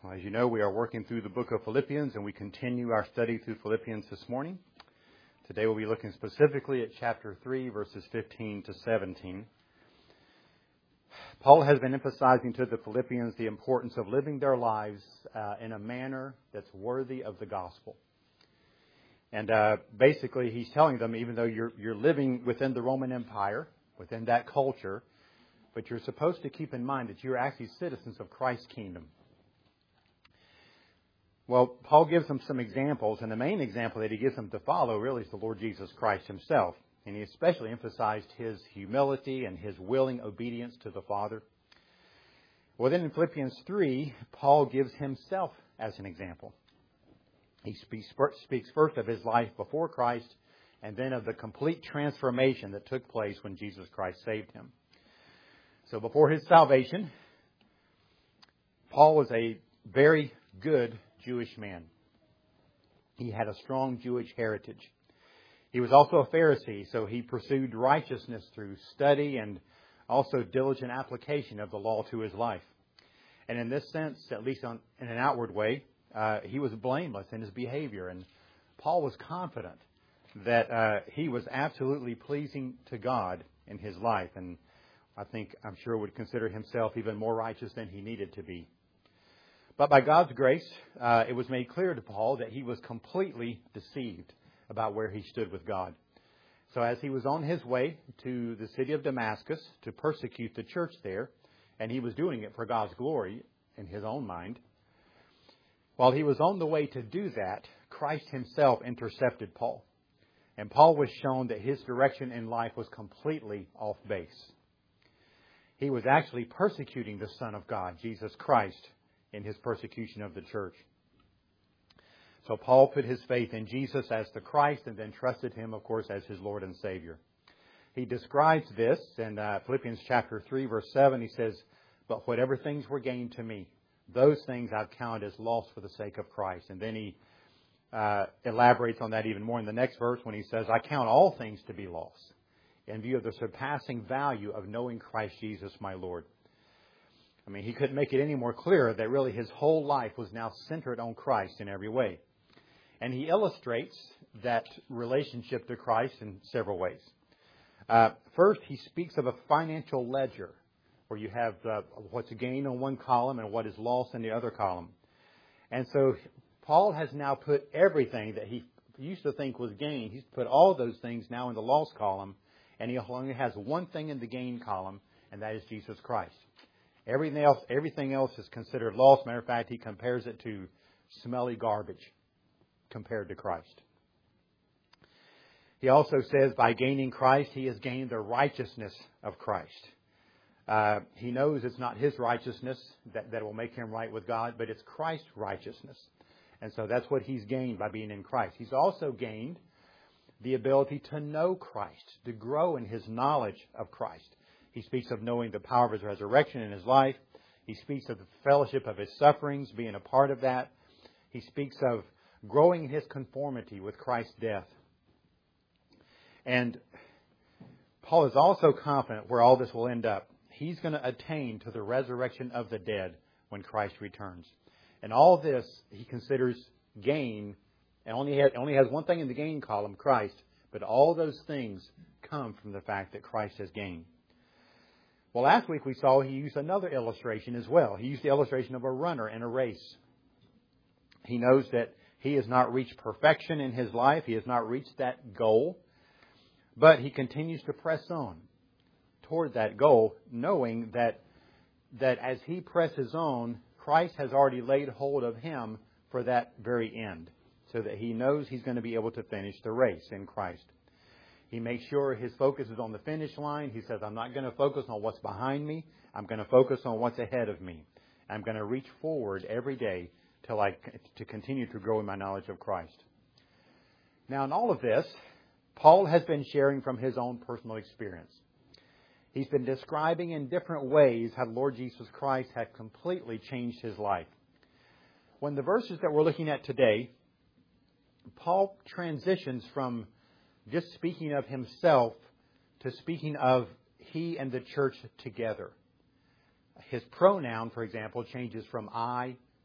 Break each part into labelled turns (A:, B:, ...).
A: Well, as you know, we are working through the book of Philippians, and we continue our study through Philippians this morning. Today we'll be looking specifically at chapter 3, verses 15 to 17. Paul has been emphasizing to the Philippians the importance of living their lives in a manner that's worthy of the gospel. And basically he's telling them, even though you're living within the Roman Empire, within that culture, but you're supposed to keep in mind that you're actually citizens of Christ's kingdom. Well, Paul gives them some examples, and the main example that he gives them to follow really is the Lord Jesus Christ himself. And he especially emphasized his humility and his willing obedience to the Father. Well, then in Philippians 3, Paul gives himself as an example. He speaks first of his life before Christ, and then of the complete transformation that took place when Jesus Christ saved him. So before his salvation, Paul was a very good Jewish man. He had a strong Jewish heritage. He was also a Pharisee, so he pursued righteousness through study and also diligent application of the law to his life. And in this sense, at least in an outward way, he was blameless in his behavior. And Paul was confident that he was absolutely pleasing to God in his life. And I'm sure would consider himself even more righteous than he needed to be. But by God's grace, it was made clear to Paul that he was completely deceived about where he stood with God. So as he was on his way to the city of Damascus to persecute the church there, and he was doing it for God's glory in his own mind, while he was on the way to do that, Christ himself intercepted Paul. And Paul was shown that his direction in life was completely off base. He was actually persecuting the Son of God, Jesus Christ, in his persecution of the church. So Paul put his faith in Jesus as the Christ and then trusted him, of course, as his Lord and Savior. He describes this in Philippians chapter 3, verse 7. He says, "But whatever things were gained to me, those things I've counted as loss for the sake of Christ." And then he elaborates on that even more in the next verse when he says, "I count all things to be loss in view of the surpassing value of knowing Christ Jesus my Lord." I mean, he couldn't make it any more clear that really his whole life was now centered on Christ in every way. And he illustrates that relationship to Christ in several ways. First, he speaks of a financial ledger where you have what's gained on one column and what is lost in the other column. And so Paul has now put everything that he used to think was gain, he's put all those things now in the lost column, and he only has one thing in the gain column, and that is Jesus Christ. Everything else is considered loss. Matter of fact, he compares it to smelly garbage compared to Christ. He also says by gaining Christ, he has gained the righteousness of Christ. He knows it's not his righteousness that will make him right with God, but it's Christ's righteousness. And so that's what he's gained by being in Christ. He's also gained the ability to know Christ, to grow in his knowledge of Christ. He speaks of knowing the power of his resurrection in his life. He speaks of the fellowship of his sufferings, being a part of that. He speaks of growing in his conformity with Christ's death. And Paul is also confident where all this will end up. He's going to attain to the resurrection of the dead when Christ returns. And all this he considers gain, and only has one thing in the gain column, Christ. But all those things come from the fact that Christ has gained. Well, last week we saw he used another illustration as well. He used the illustration of a runner in a race. He knows that he has not reached perfection in his life. He has not reached that goal. But he continues to press on toward that goal, knowing that as he presses on, Christ has already laid hold of him for that very end, so that he knows he's going to be able to finish the race in Christ. He makes sure his focus is on the finish line. He says, I'm not going to focus on what's behind me. I'm going to focus on what's ahead of me. I'm going to reach forward every day to continue to grow in my knowledge of Christ. Now, in all of this, Paul has been sharing from his own personal experience. He's been describing in different ways how the Lord Jesus Christ had completely changed his life. When the verses that we're looking at today, Paul transitions from just speaking of himself to speaking of he and the church together. His pronoun, for example, changes from I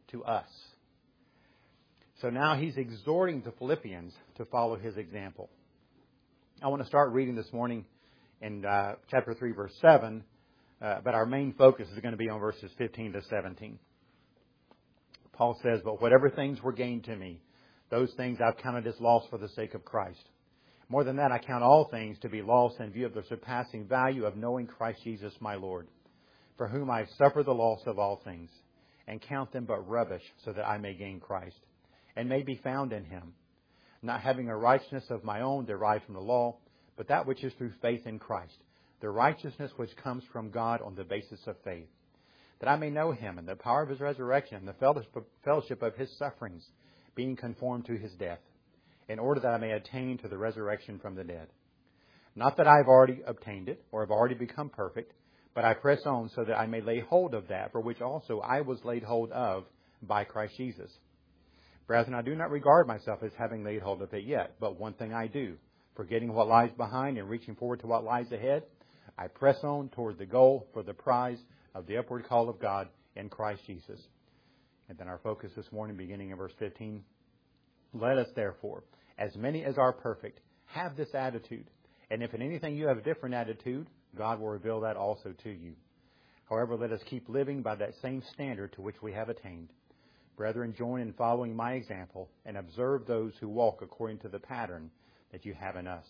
A: to us. So now he's exhorting the Philippians to follow his example. I want to start reading this morning in chapter 3, verse 7, but our main focus is going to be on verses 15 to 17. Paul says, "But whatever things were gained to me, those things I've counted as loss for the sake of Christ. More than that, I count all things to be lost in view of the surpassing value of knowing Christ Jesus my Lord, for whom I suffer the loss of all things, and count them but rubbish, so that I may gain Christ, and may be found in Him, not having a righteousness of my own derived from the law, but that which is through faith in Christ, the righteousness which comes from God on the basis of faith, that I may know Him and the power of His resurrection and the fellowship of His sufferings, being conformed to His death, in order that I may attain to the resurrection from the dead. Not that I have already obtained it, or have already become perfect, but I press on so that I may lay hold of that for which also I was laid hold of by Christ Jesus. Brethren, I do not regard myself as having laid hold of it yet, but one thing I do, forgetting what lies behind and reaching forward to what lies ahead, I press on toward the goal for the prize of the upward call of God in Christ Jesus." And then our focus this morning, beginning in verse 15. "Let us therefore, as many as are perfect, have this attitude. And if in anything you have a different attitude, God will reveal that also to you. However, let us keep living by that same standard to which we have attained. Brethren, join in following my example and observe those who walk according to the pattern that you have in us."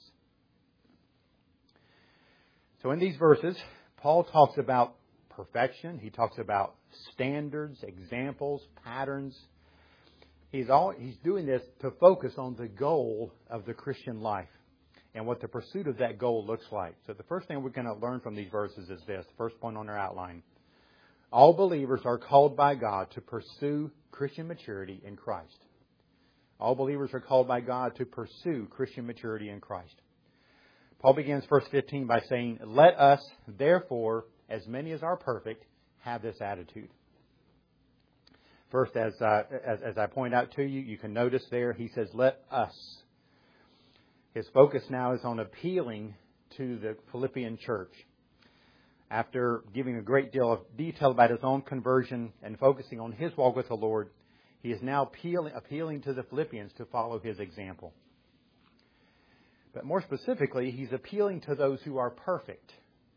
A: So in these verses, Paul talks about perfection. He talks about standards, examples, patterns. He's doing this to focus on the goal of the Christian life and what the pursuit of that goal looks like. So the first thing we're going to learn from these verses is this. The first point on our outline. All believers are called by God to pursue Christian maturity in Christ. All believers are called by God to pursue Christian maturity in Christ. Paul begins verse 15 by saying, "Let us, therefore, as many as are perfect, have this attitude." First, as I point out to you, you can notice there, he says, "Let us." His focus now is on appealing to the Philippian church. After giving a great deal of detail about his own conversion and focusing on his walk with the Lord, he is now appealing to the Philippians to follow his example. But more specifically, he's appealing to those who are perfect.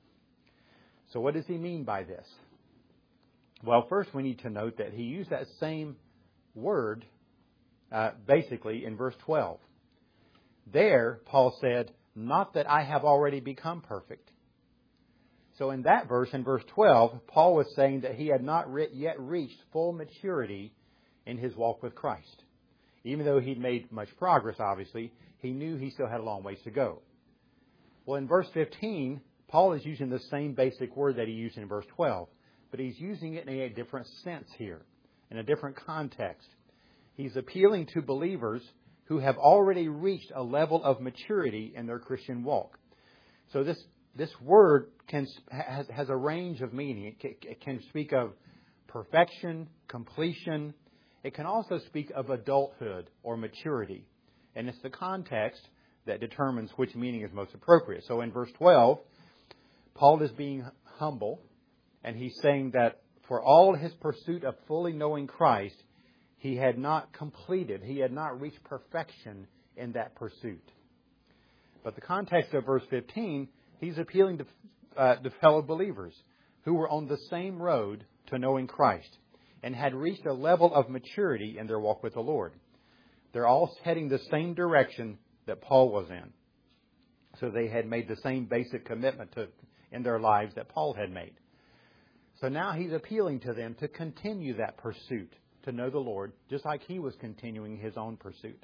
A: So what does he mean by this? Well, first we need to note that he used that same word basically in verse 12. There, Paul said, "Not that I have already become perfect." So in that verse, in verse 12, Paul was saying that he had not yet reached full maturity in his walk with Christ. Even though he'd made much progress, obviously, he knew he still had a long ways to go. Well, in verse 15, Paul is using the same basic word that he used in verse 12, but he's using it in a different sense here, in a different context. He's appealing to believers who have already reached a level of maturity in their Christian walk. So this word has a range of meaning. It can speak of perfection, completion. It can also speak of adulthood or maturity. And it's the context that determines which meaning is most appropriate. So in verse 12, Paul is being humble, and he's saying that for all his pursuit of fully knowing Christ, he had not completed, he had not reached perfection in that pursuit. But the context of verse 15, he's appealing to fellow believers who were on the same road to knowing Christ and had reached a level of maturity in their walk with the Lord. They're all heading the same direction that Paul was in. So they had made the same basic commitment in their lives that Paul had made. So now he's appealing to them to continue that pursuit to know the Lord, just like he was continuing his own pursuit.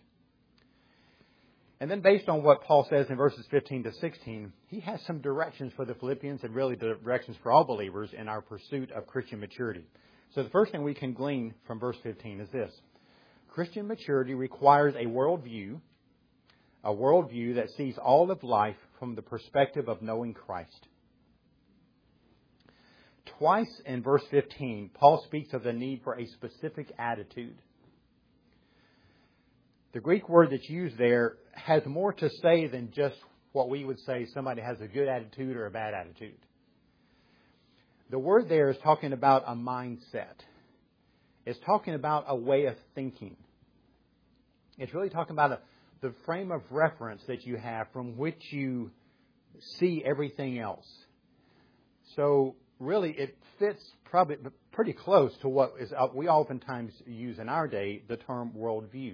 A: And then based on what Paul says in verses 15 to 16, he has some directions for the Philippians and really directions for all believers in our pursuit of Christian maturity. So the first thing we can glean from verse 15 is this. Christian maturity requires a worldview that sees all of life from the perspective of knowing Christ. Twice in verse 15, Paul speaks of the need for a specific attitude. The Greek word that's used there has more to say than just what we would say somebody has a good attitude or a bad attitude. The word there is talking about a mindset. It's talking about a way of thinking. It's really talking about the frame of reference that you have from which you see everything else. So really it fits probably pretty close to what is we oftentimes use in our day, the term worldview.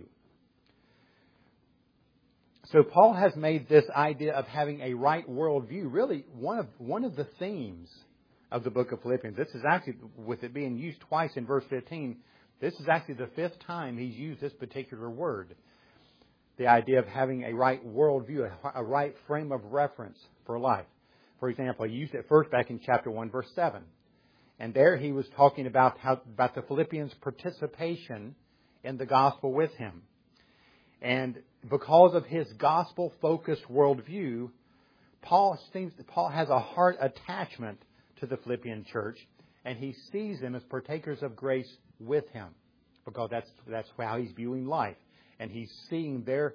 A: So Paul has made this idea of having a right worldview really one of the themes of the book of Philippians. This is actually, with it being used twice in verse 15, this is actually the fifth time he's used this particular word. The idea of having a right worldview, a right frame of reference for life. For example, he used it first back in chapter 1, verse 7. And there he was talking about the Philippians' participation in the gospel with him. And because of his gospel-focused worldview, Paul has a heart attachment to the Philippian church, and he sees them as partakers of grace with him, because that's how he's viewing life, and he's seeing their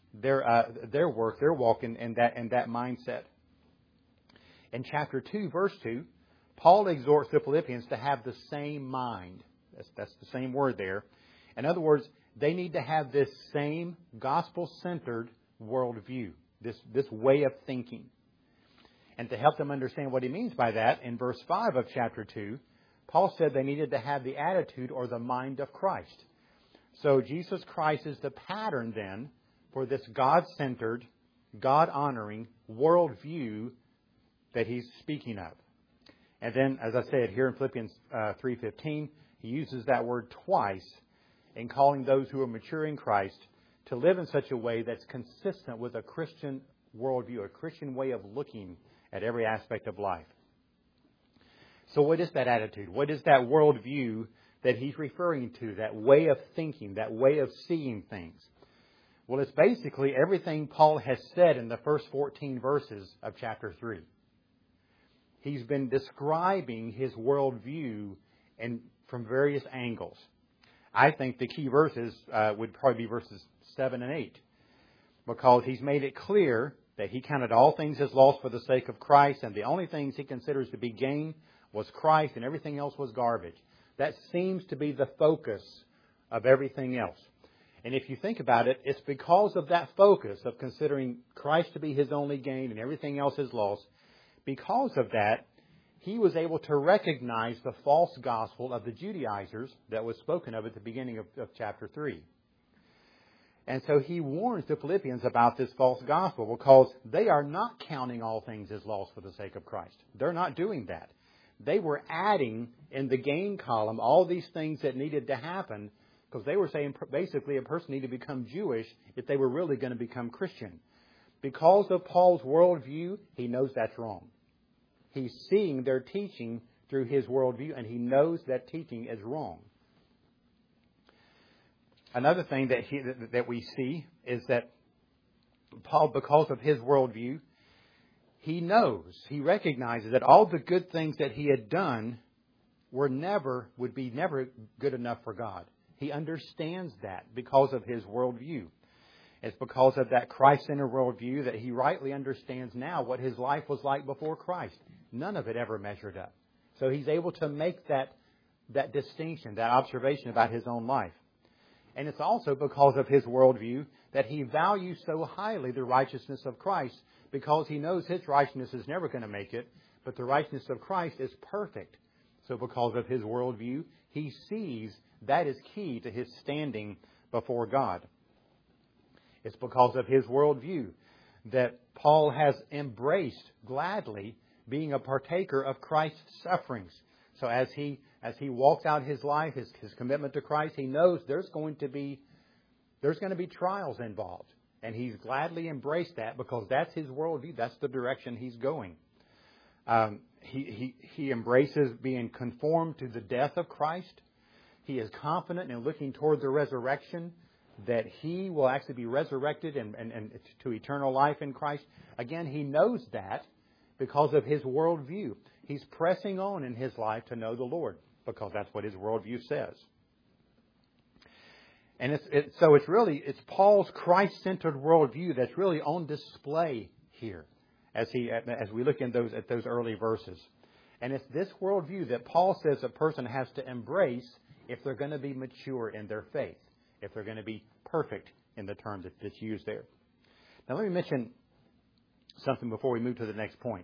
A: work, their walk in that mindset. In chapter 2, verse 2, Paul exhorts the Philippians to have the same mind. That's the same word there. In other words, they need to have this same gospel-centered worldview, this way of thinking. And to help them understand what he means by that, in verse 5 of chapter 2, Paul said they needed to have the attitude or the mind of Christ. So Jesus Christ is the pattern then for this God-centered, God-honoring worldview that he's speaking of. And then, as I said, here in Philippians 3:15, he uses that word twice in calling those who are mature in Christ to live in such a way that's consistent with a Christian worldview, a Christian way of looking at every aspect of life. So what is that attitude? What is that worldview that he's referring to, that way of thinking, that way of seeing things? Well, it's basically everything Paul has said in the first 14 verses of chapter 3. He's been describing his worldview from various angles. I think the key verses would probably be verses 7 and 8, because he's made it clear that he counted all things as loss for the sake of Christ, and the only things he considers to be gain was Christ, and everything else was garbage. That seems to be the focus of everything else. And if you think about it, it's because of that focus of considering Christ to be his only gain and everything else is loss. Because of that, he was able to recognize the false gospel of the Judaizers that was spoken of at the beginning of chapter 3. And so he warns the Philippians about this false gospel, because they are not counting all things as loss for the sake of Christ. They're not doing that. They were adding in the gain column all these things that needed to happen, because they were saying basically a person needed to become Jewish if they were really going to become Christian. Because of Paul's worldview, he knows that's wrong. He's seeing their teaching through his worldview, and he knows that teaching is wrong. Another thing that we see is that Paul, because of his worldview, he recognizes that all the good things that he had done would be never good enough for God. He understands that because of his worldview. It's because of that Christ-centered worldview that he rightly understands now what his life was like before Christ. None of it ever measured up. So he's able to make that distinction, that observation about his own life. And it's also because of his worldview that he values so highly the righteousness of Christ, because he knows his righteousness is never going to make it, but the righteousness of Christ is perfect. So because of his worldview, he sees that is key to his standing before God. It's because of his worldview that Paul has embraced gladly being a partaker of Christ's sufferings. So as he walks out his life, his commitment to Christ, he knows there's going to be trials involved. And he's gladly embraced that, because that's his worldview. That's the direction he's going. He embraces being conformed to the death of Christ. He is confident in looking toward the resurrection, that he will actually be resurrected and to eternal life in Christ. Again, he knows that because of his worldview. He's pressing on in his life to know the Lord, because that's what his worldview says. And it's Paul's Christ-centered worldview that's really on display here as we look at those early verses. And it's this worldview that Paul says a person has to embrace if they're going to be mature in their faith, if they're going to be perfect in the term that's used there. Now let me mention something before we move to the next point.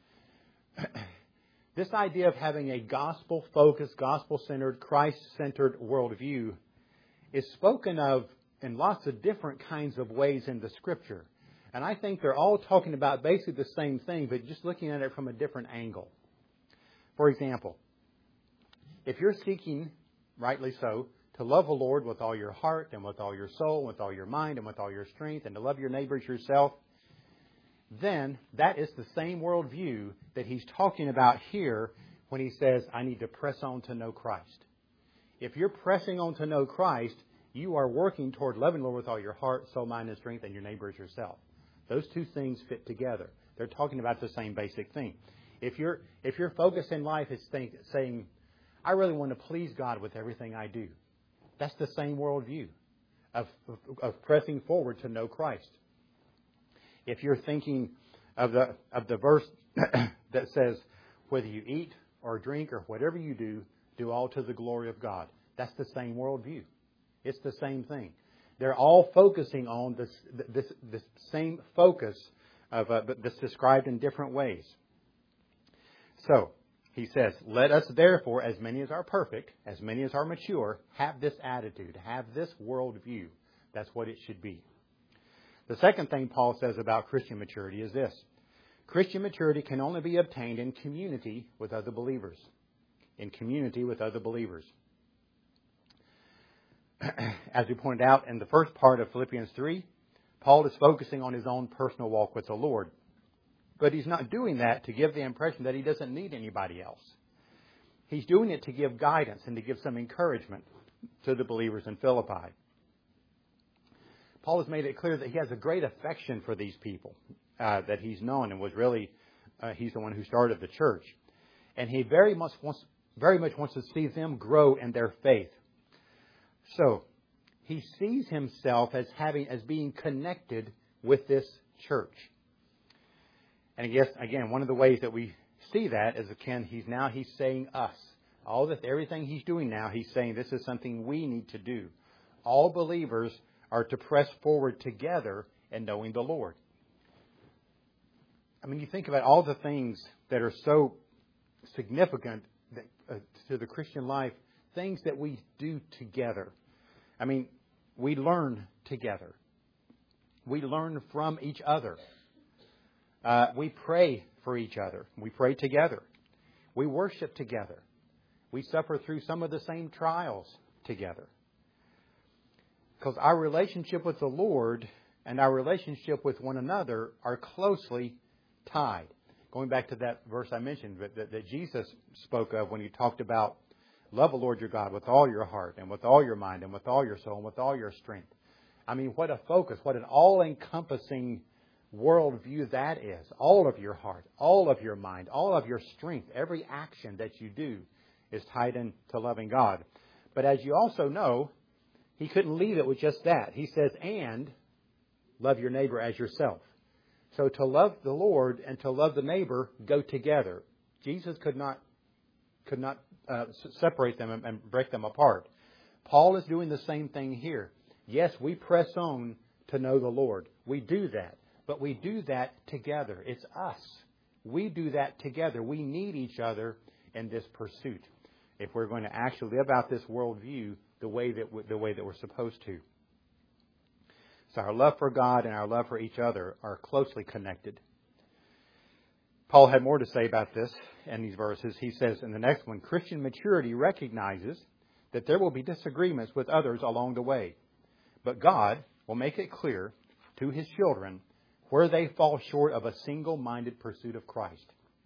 A: This idea of having a gospel-focused, gospel-centered, Christ-centered worldview is spoken of in lots of different kinds of ways in the Scripture. And I think they're all talking about basically the same thing, but just looking at it from a different angle. For example, if you're seeking, rightly so, to love the Lord with all your heart and with all your soul, with all your mind and with all your strength, and to love your neighbors yourself, then that is the same worldview that he's talking about here when he says, I need to press on to know Christ. If you're pressing on to know Christ, you are working toward loving the Lord with all your heart, soul, mind, and strength, and your neighbors yourself. Those two things fit together. They're talking about the same basic thing. If your focus in life is saying, I really want to please God with everything I do, that's the same worldview of pressing forward to know Christ. If you're thinking of the verse that says, whether you eat or drink or whatever you do all to the glory of God, that's the same worldview. It's the same thing. They're all focusing on this same focus that's described in different ways. So, he says, let us therefore, as many as are perfect, as many as are mature, have this attitude, have this worldview. That's what it should be. The second thing Paul says about Christian maturity is this. Christian maturity can only be obtained in community with other believers. In community with other believers. As we pointed out in the first part of Philippians 3, Paul is focusing on his own personal walk with the Lord. But he's not doing that to give the impression that he doesn't need anybody else. He's doing it to give guidance and to give some encouragement to the believers in Philippi. Paul has made it clear that he has a great affection for these people that he's known and was really, he's the one who started the church. And he very much wants to see them grow in their faith. So, he sees himself as being connected with this church. And I guess, again, one of the ways that we see that is, again, he's saying us. Everything he's doing now, he's saying this is something we need to do. All believers are to press forward together in knowing the Lord. I mean, you think about all the things that are so significant to the Christian life, things that we do together. I mean, we learn together. We learn from each other. We pray for each other. We pray together. We worship together. We suffer through some of the same trials together. Because our relationship with the Lord and our relationship with one another are closely tied. Going back to that verse I mentioned that Jesus spoke of when he talked about love the Lord your God with all your heart and with all your mind and with all your soul and with all your strength. I mean, what a focus, what an all-encompassing worldview that is. All of your heart, all of your mind, all of your strength, every action that you do is tied into loving God. But as you also know, he couldn't leave it with just that. He says, and love your neighbor as yourself. So to love the Lord and to love the neighbor go together. Jesus could not separate them and break them apart. Paul is doing the same thing here. Yes, we press on to know the Lord. We do that. But we do that together. It's us. We do that together. We need each other in this pursuit if we're going to actually live out this worldview the way that we're supposed to. So our love for God and our love for each other are closely connected. Paul had more to say about this in these verses. He says in the next one, Christian maturity recognizes that there will be disagreements with others along the way. But God will make it clear to His children where they fall short of a single-minded pursuit of Christ.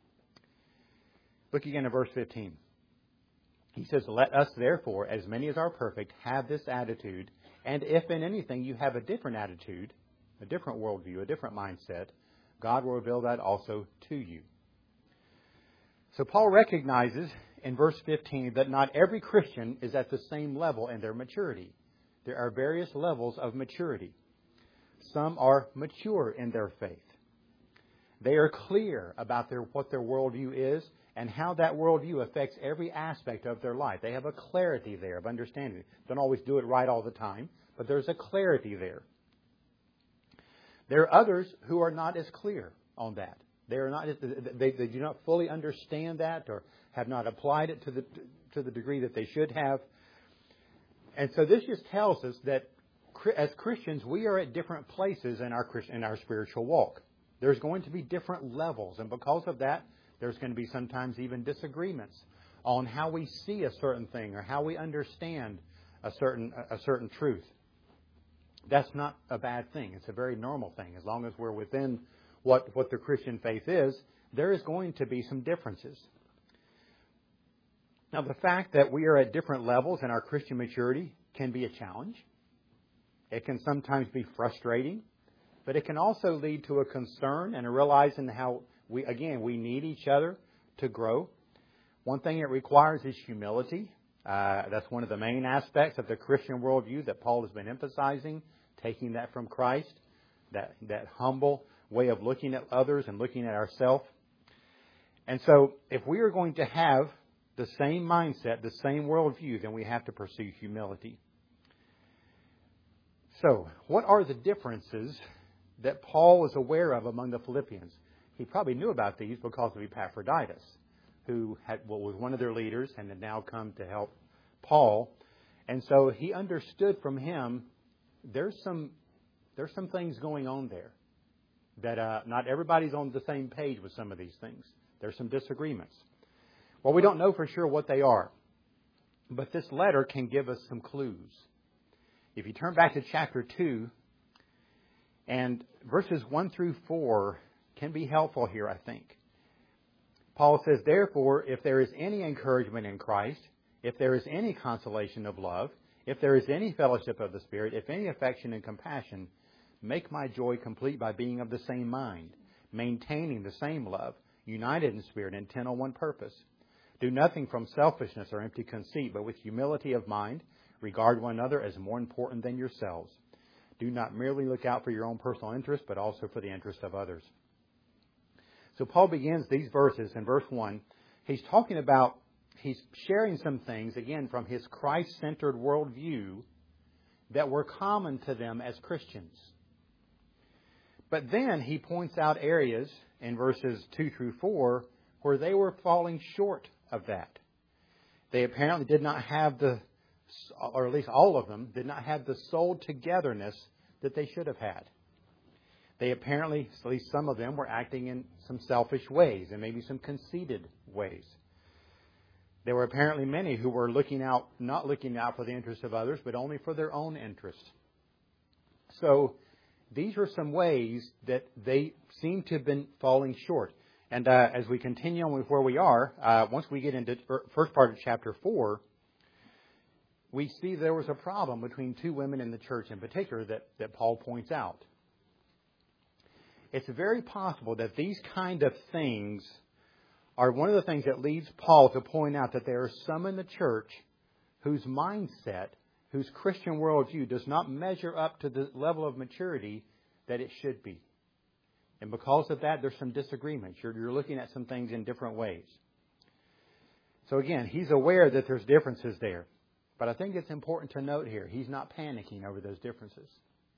A: Look again at verse 15. He says, let us therefore, as many as are perfect, have this attitude. And if in anything you have a different attitude, a different worldview, a different mindset, God will reveal that also to you. So Paul recognizes in verse 15 that not every Christian is at the same level in their maturity. There are various levels of maturity. Some are mature in their faith. They are clear about what their worldview is and how that worldview affects every aspect of their life. They have a clarity there of understanding. Don't always do it right all the time, but there's a clarity there. There are others who are not as clear on that. They do not fully understand that or have not applied it to the degree that they should have. And so this just tells us that as Christians, we are at different places in our spiritual walk. There's going to be different levels, and because of that, there's going to be sometimes even disagreements on how we see a certain thing or how we understand a certain truth. That's not a bad thing. It's a very normal thing. As long as we're within what the Christian faith is, there is going to be some differences. Now, the fact that we are at different levels in our Christian maturity can be a challenge. It can sometimes be frustrating, but it can also lead to a concern and a realizing how we need each other to grow. One thing it requires is humility. That's one of the main aspects of the Christian worldview that Paul has been emphasizing, taking that from Christ, that humble way of looking at others and looking at ourselves. And so if we are going to have the same mindset, the same worldview, then we have to pursue humility. So, what are the differences that Paul was aware of among the Philippians? He probably knew about these because of Epaphroditus, who was one of their leaders and had now come to help Paul. And so he understood from him there's some things going on there that not everybody's on the same page with some of these things. There's some disagreements. Well, we don't know for sure what they are, but this letter can give us some clues. If you turn back to chapter 2, and verses 1 through 4 can be helpful here, I think. Paul says, "Therefore, if there is any encouragement in Christ, if there is any consolation of love, if there is any fellowship of the Spirit, if any affection and compassion, make my joy complete by being of the same mind, maintaining the same love, united in spirit, intent on one purpose. Do nothing from selfishness or empty conceit, but with humility of mind, regard one another as more important than yourselves. Do not merely look out for your own personal interest, but also for the interest of others." So Paul begins these verses in verse 1. He's sharing some things, again, from his Christ-centered worldview that were common to them as Christians. But then he points out areas in verses 2 through 4 where they were falling short of that. They apparently did not have or at least all of them, did not have the soul togetherness that they should have had. They apparently, at least some of them, were acting in some selfish ways and maybe some conceited ways. There were apparently many who were not looking out for the interests of others, but only for their own interest. So these are some ways that they seem to have been falling short. And as we continue on with where we are, once we get into the first part of chapter 4, we see there was a problem between two women in the church in particular that Paul points out. It's very possible that these kind of things are one of the things that leads Paul to point out that there are some in the church whose mindset, whose Christian worldview does not measure up to the level of maturity that it should be. And because of that, there's some disagreements. You're looking at some things in different ways. So again, he's aware that there's differences there. But I think it's important to note here, he's not panicking over those differences.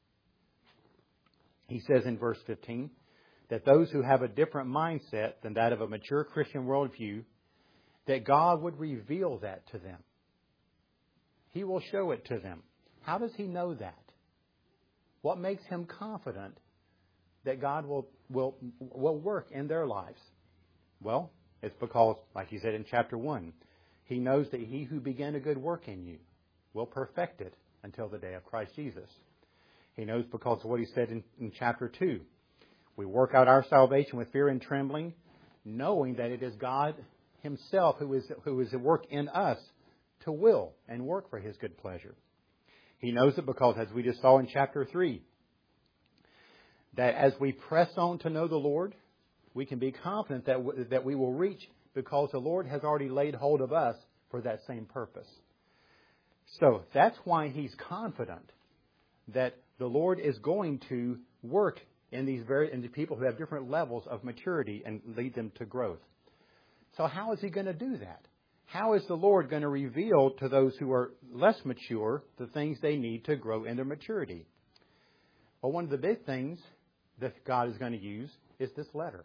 A: He says in verse 15 that those who have a different mindset than that of a mature Christian worldview, that God would reveal that to them. He will show it to them. How does he know that? What makes him confident that God will work in their lives? Well, it's because, like he said in chapter 1, he knows that he who began a good work in you will perfect it until the day of Christ Jesus. He knows because of what he said in chapter 2. We work out our salvation with fear and trembling, knowing that it is God himself who is at work in us to will and work for his good pleasure. He knows it because, as we just saw in chapter 3, that as we press on to know the Lord, we can be confident that we will reach, because the Lord has already laid hold of us for that same purpose. So that's why he's confident that the Lord is going to work in these people who have different levels of maturity and lead them to growth. So how is He going to do that? How is the Lord going to reveal to those who are less mature the things they need to grow in their maturity? Well, one of the big things that God is going to use is this letter.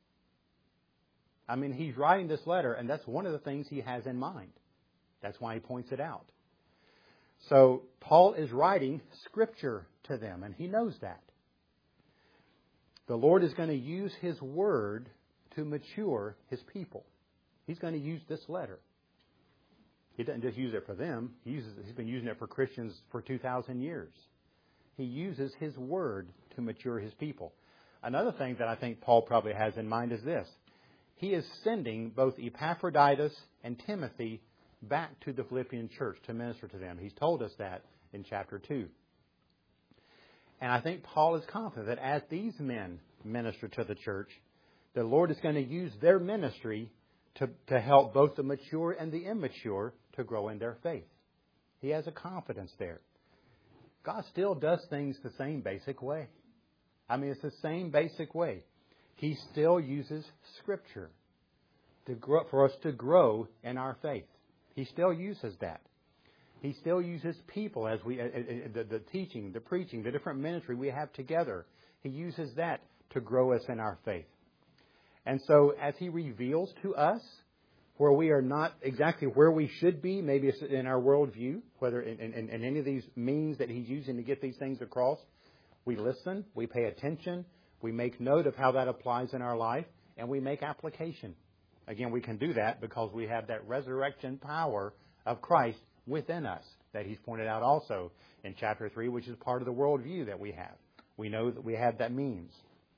A: I mean, He's writing this letter, and that's one of the things He has in mind. That's why He points it out. So Paul is writing Scripture to them, and he knows that. The Lord is going to use His Word to mature His people. He's going to use this letter. He doesn't just use it for them. He's been using it for Christians for 2,000 years. He uses His Word to mature His people. Another thing that I think Paul probably has in mind is this. He is sending both Epaphroditus and Timothy back to the Philippian church to minister to them. He's told us that in chapter 2. And I think Paul is confident that as these men minister to the church, the Lord is going to use their ministry to help both the mature and the immature to grow in their faith. He has a confidence there. God still does things the same basic way. I mean, it's the same basic way. He still uses Scripture for us to grow in our faith. He still uses that. He still uses people as the teaching, the preaching, the different ministry we have together. He uses that to grow us in our faith. And so as He reveals to us where we are not exactly where we should be, maybe it's in our worldview, whether in any of these means that He's using to get these things across, we listen, we pay attention, we make note of how that applies in our life, and we make application. Again, we can do that because we have that resurrection power of Christ within us that He's pointed out also in chapter 3, which is part of the worldview that we have. We know that we have that means.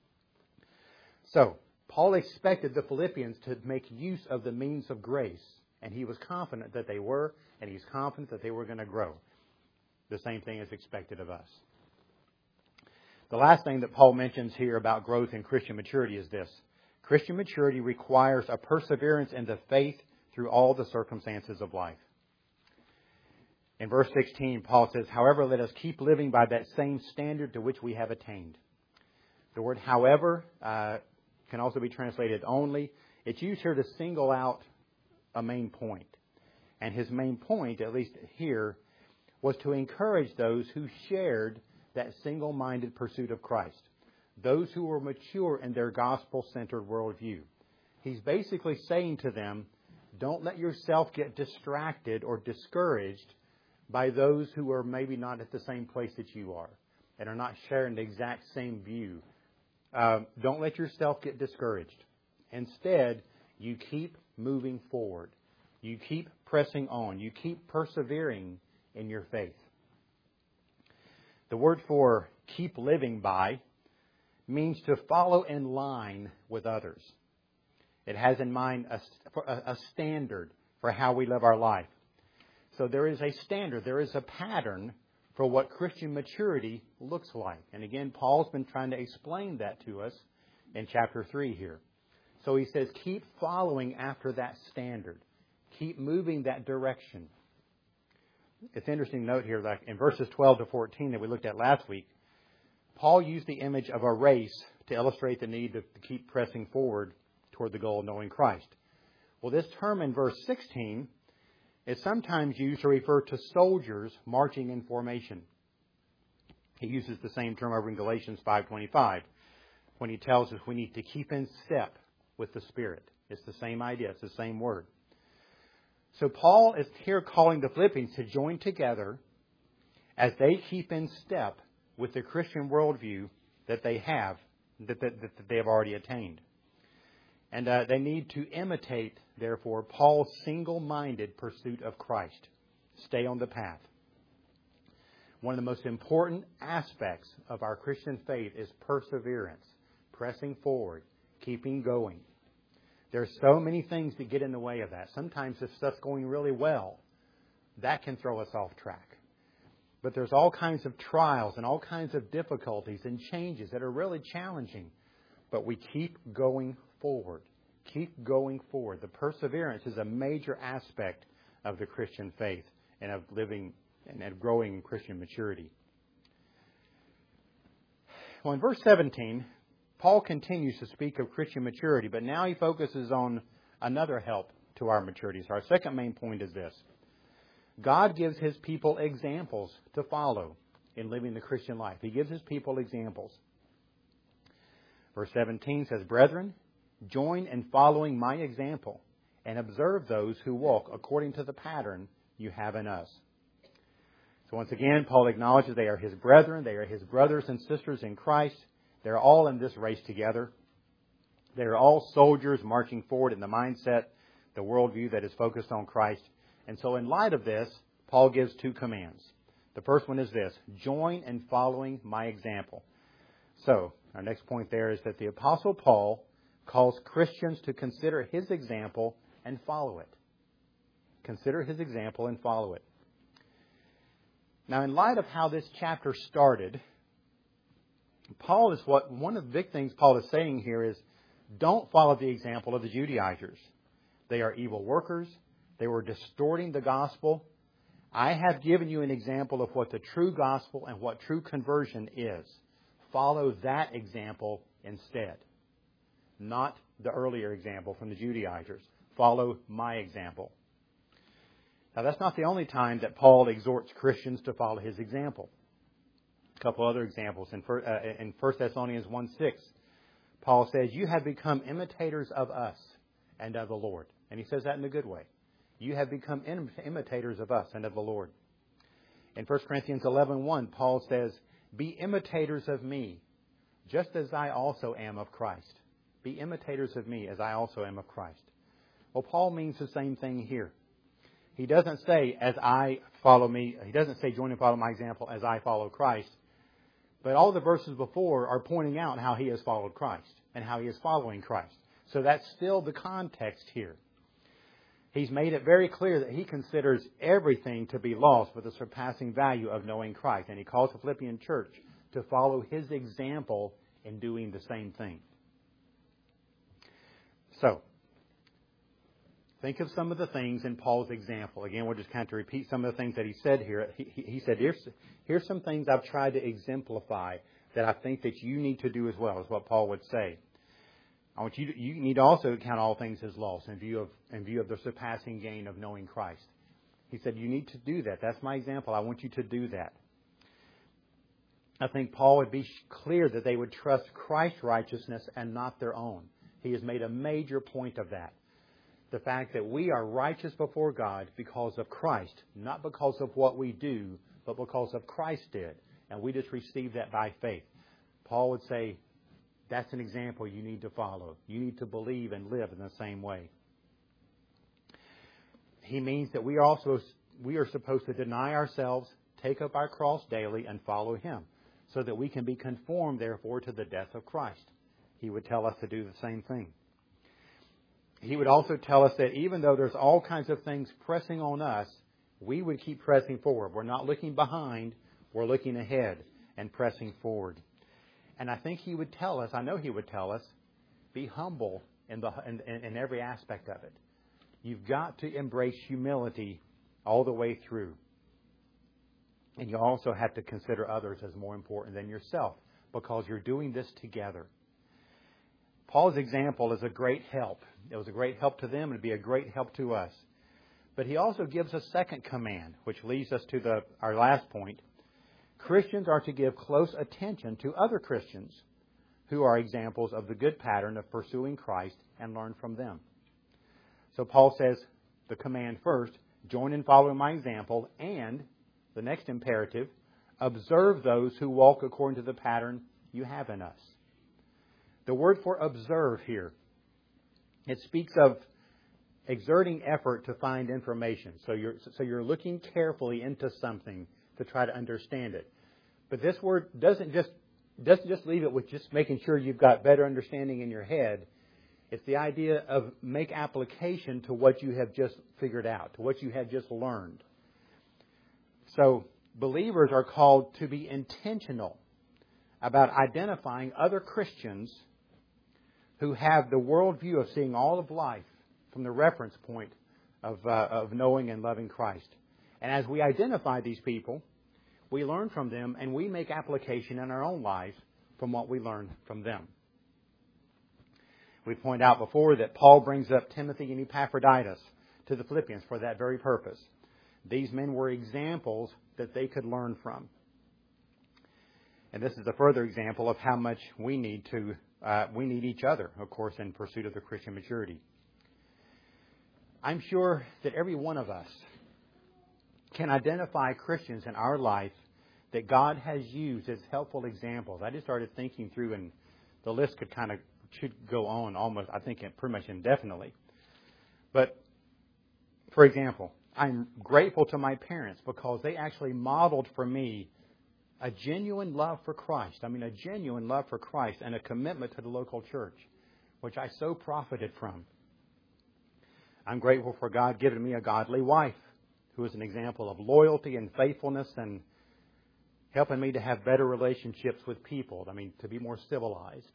A: So, Paul expected the Philippians to make use of the means of grace, and he was confident that they were, and he's confident that they were going to grow. The same thing is expected of us. The last thing that Paul mentions here about growth in Christian maturity is this. Christian maturity requires a perseverance in the faith through all the circumstances of life. In verse 16, Paul says, however, let us keep living by that same standard to which we have attained. The word however can also be translated only. It's used here to single out a main point. And his main point, at least here, was to encourage those who shared that single-minded pursuit of Christ. Those who were mature in their gospel-centered worldview. He's basically saying to them, don't let yourself get distracted or discouraged by those who are maybe not at the same place that you are and are not sharing the exact same view. Don't let yourself get discouraged. Instead, you keep moving forward. You keep pressing on. You keep persevering in your faith. The word for keep living by means to follow in line with others. It has in mind a standard for how we live our life. So there is a standard, there is a pattern for what Christian maturity looks like. And again, Paul's been trying to explain that to us in chapter 3 here. So he says, keep following after that standard. Keep moving that direction. It's interesting to note here, like in verses 12 to 14 that we looked at last week, Paul used the image of a race to illustrate the need to keep pressing forward toward the goal of knowing Christ. Well, this term in verse 16 is sometimes used to refer to soldiers marching in formation. He uses the same term over in Galatians 5:25 when he tells us we need to keep in step with the Spirit. It's the same idea. It's the same word. So Paul is here calling the Philippians to join together as they keep in step with the Christian worldview that they have, that they have already attained. And they need to imitate, therefore, Paul's single-minded pursuit of Christ. Stay on the path. One of the most important aspects of our Christian faith is perseverance, pressing forward, keeping going. There are so many things that get in the way of that. Sometimes if stuff's going really well, that can throw us off track. But there's all kinds of trials and all kinds of difficulties and changes that are really challenging. But we keep going forward. Keep going forward. The perseverance is a major aspect of the Christian faith and of living and growing in Christian maturity. Well, in verse 17, Paul continues to speak of Christian maturity, but now he focuses on another help to our maturity. So our second main point is this. God gives His people examples to follow in living the Christian life. He gives His people examples. Verse 17 says, Brethren, join in following my example and observe those who walk according to the pattern you have in us. So once again, Paul acknowledges they are his brethren. They are his brothers and sisters in Christ. They're all in this race together. They are all soldiers marching forward in the mindset, the worldview that is focused on Christ. And so in light of this, Paul gives two commands. The first one is this, join in following my example. So our next point there is that the Apostle Paul calls Christians to consider his example and follow it. Consider his example and follow it. Now, in light of how this chapter started, one of the big things Paul is saying here is, don't follow the example of the Judaizers. They are evil workers. They were distorting the gospel. I have given you an example of what the true gospel and what true conversion is. Follow that example instead. Not the earlier example from the Judaizers. Follow my example. Now, that's not the only time that Paul exhorts Christians to follow his example. A couple other examples. In 1 Thessalonians 1:6, Paul says, you have become imitators of us and of the Lord. And he says that in a good way. You have become imitators of us and of the Lord. In 1 Corinthians 11:1, Paul says, be imitators of me, just as I also am of Christ. Be imitators of me, as I also am of Christ. Well, Paul means the same thing here. He doesn't say, as I follow me, he doesn't say, join and follow my example as I follow Christ. But all the verses before are pointing out how he has followed Christ and how he is following Christ. So that's still the context here. He's made it very clear that he considers everything to be lost with the surpassing value of knowing Christ. And he calls the Philippian church to follow his example in doing the same thing. So, think of some of the things in Paul's example. Again, we'll just kind of repeat some of the things that he said here. He said, here's some things I've tried to exemplify that I think that you need to do as well, is what Paul would say. I want you need to also count all things as loss in view of the surpassing gain of knowing Christ. He said, you need to do that. That's my example. I want you to do that. I think Paul would be clear that they would trust Christ's righteousness and not their own. He has made a major point of that. The fact that we are righteous before God because of Christ, not because of what we do, but because of Christ did. And we just receive that by faith. Paul would say, that's an example you need to follow. You need to believe and live in the same way. He means that we are supposed to deny ourselves, take up our cross daily, and follow Him, so that we can be conformed, therefore, to the death of Christ. He would tell us to do the same thing. He would also tell us that even though there's all kinds of things pressing on us, we would keep pressing forward. We're not looking behind, we're looking ahead and pressing forward. And I think he would tell us, I know he would tell us, be humble in every aspect of it. You've got to embrace humility all the way through. And you also have to consider others as more important than yourself, because you're doing this together. Paul's example is a great help. It was a great help to them and it'd be a great help to us. But he also gives a second command, which leads us to our last point. Christians are to give close attention to other Christians who are examples of the good pattern of pursuing Christ and learn from them. So Paul says the command first, join in following my example, and the next imperative, observe those who walk according to the pattern you have in us. The word for observe here, it speaks of exerting effort to find information. So you're looking carefully into something to try to understand it. But this word doesn't just leave it with just making sure you've got better understanding in your head. It's the idea of make application to what you have just figured out, to what you have just learned. So believers are called to be intentional about identifying other Christians who have the worldview of seeing all of life from the reference point of knowing and loving Christ. And as we identify these people, we learn from them and we make application in our own lives from what we learn from them. We pointed out before that Paul brings up Timothy and Epaphroditus to the Philippians for that very purpose. These men were examples that they could learn from. And this is a further example of how much we need each other, of course, in pursuit of the Christian maturity. I'm sure that every one of us can identify Christians in our life that God has used as helpful examples. I just started thinking through, and the list should go on almost, I think, pretty much indefinitely. But, for example, I'm grateful to my parents because they actually modeled for me a genuine love for Christ. A genuine love for Christ and a commitment to the local church, which I so profited from. I'm grateful for God giving me a godly wife who is an example of loyalty and faithfulness and helping me to have better relationships with people. To be more civilized.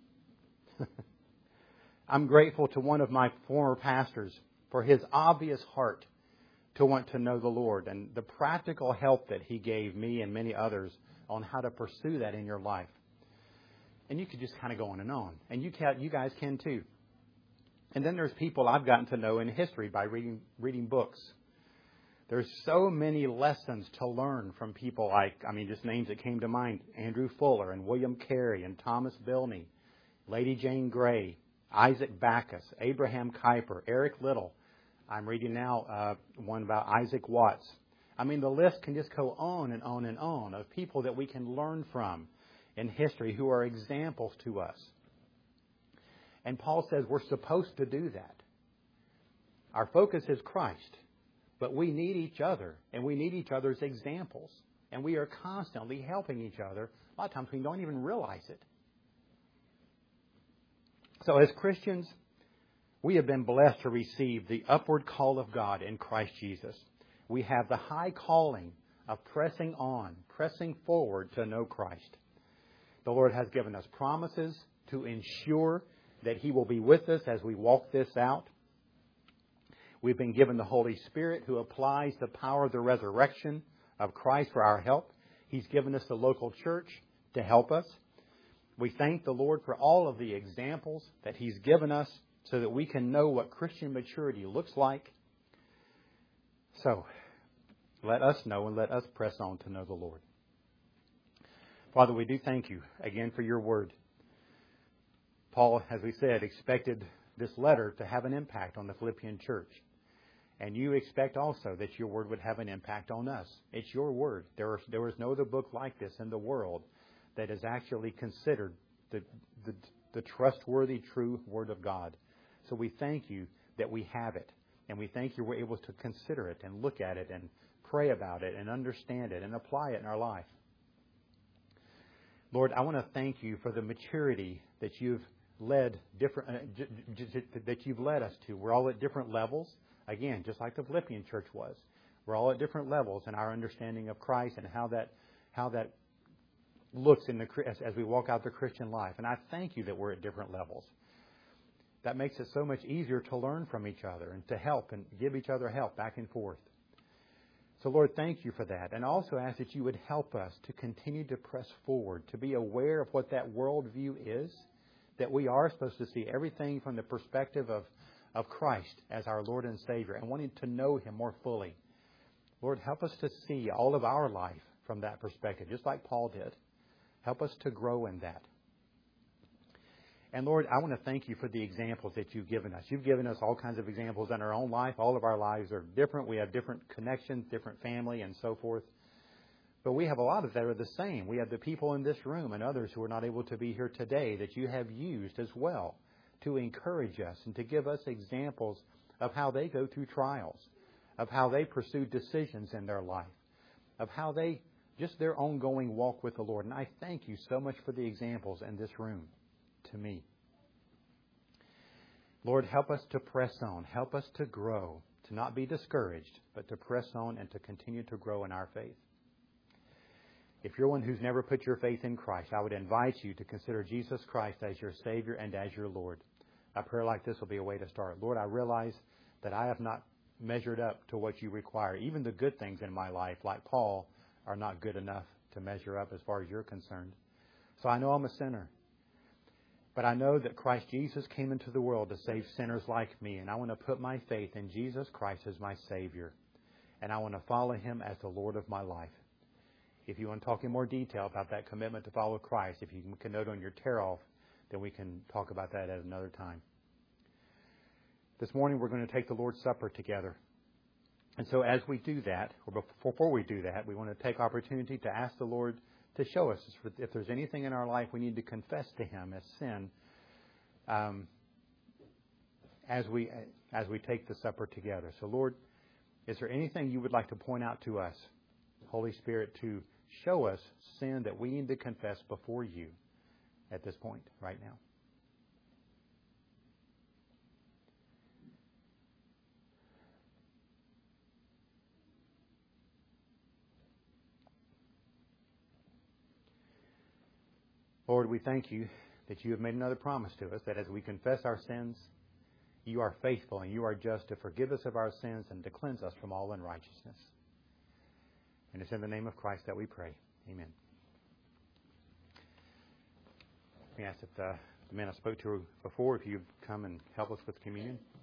A: I'm grateful to one of my former pastors for his obvious heart to want to know the Lord and the practical help that he gave me and many others on how to pursue that in your life. And you could just kind of go on. And you guys can too. And then there's people I've gotten to know in history by reading books. There's so many lessons to learn from people like, just names that came to mind, Andrew Fuller and William Carey and Thomas Bilney, Lady Jane Grey, Isaac Backus, Abraham Kuyper, Eric Liddell. I'm reading now one about Isaac Watts. The list can just go on and on and on of people that we can learn from in history who are examples to us. And Paul says we're supposed to do that. Our focus is Christ, but we need each other, and we need each other's examples. And we are constantly helping each other. A lot of times we don't even realize it. So as Christians, we have been blessed to receive the upward call of God in Christ Jesus. We have the high calling of pressing on, pressing forward to know Christ. The Lord has given us promises to ensure that He will be with us as we walk this out. We've been given the Holy Spirit who applies the power of the resurrection of Christ for our help. He's given us the local church to help us. We thank the Lord for all of the examples that He's given us so that we can know what Christian maturity looks like. So, let us know and let us press on to know the Lord. Father, we do thank You again for Your word. Paul, as we said, expected this letter to have an impact on the Philippian church. And You expect also that Your word would have an impact on us. It's Your word. There is no other book like this in the world that is actually considered the trustworthy, true Word of God. So we thank You that we have it. And we thank You we're able to consider it and look at it and pray about it and understand it and apply it in our life. Lord, I want to thank You for the maturity that You've led us to. We're all at different levels. Again, just like the Philippian church was. We're all at different levels in our understanding of Christ and how that looks as we walk out the Christian life. And I thank You that we're at different levels. That makes it so much easier to learn from each other and to help and give each other help back and forth. So, Lord, thank You for that. And also ask that You would help us to continue to press forward, to be aware of what that worldview is, that we are supposed to see everything from the perspective of Christ as our Lord and Savior and wanting to know Him more fully. Lord, help us to see all of our life from that perspective, just like Paul did. Help us to grow in that. And Lord, I want to thank You for the examples that You've given us. You've given us all kinds of examples in our own life. All of our lives are different. We have different connections, different family, and so forth. But we have a lot of that are the same. We have the people in this room and others who are not able to be here today that You have used as well to encourage us and to give us examples of how they go through trials, of how they pursue decisions in their life, of how they, just their ongoing walk with the Lord. And I thank You so much for the examples in this room to me. Lord, help us to press on. Help us to grow, to not be discouraged, but to press on and to continue to grow in our faith. If you're one who's never put your faith in Christ, I would invite you to consider Jesus Christ as your Savior and as your Lord. A prayer like this will be a way to start. Lord, I realize that I have not measured up to what You require. Even the good things in my life, like Paul, are not good enough to measure up as far as You're concerned. So I know I'm a sinner. But I know that Christ Jesus came into the world to save sinners like me. And I want to put my faith in Jesus Christ as my Savior. And I want to follow Him as the Lord of my life. If you want to talk in more detail about that commitment to follow Christ, if you can note on your tear-off, then we can talk about that at another time. This morning we're going to take the Lord's Supper together. And so as we do that, or before we do that, we want to take opportunity to ask the Lord to show us if there's anything in our life we need to confess to Him as sin as we take the supper together. So Lord, is there anything you would like to point out to us, Holy Spirit, to show us sin that we need to confess before you at this point right now? Lord, we thank you that you have made another promise to us, that as we confess our sins, you are faithful and you are just to forgive us of our sins and to cleanse us from all unrighteousness. And it's in the name of Christ that we pray. Amen. Let me ask if the man I spoke to before, if you'd come and help us with communion.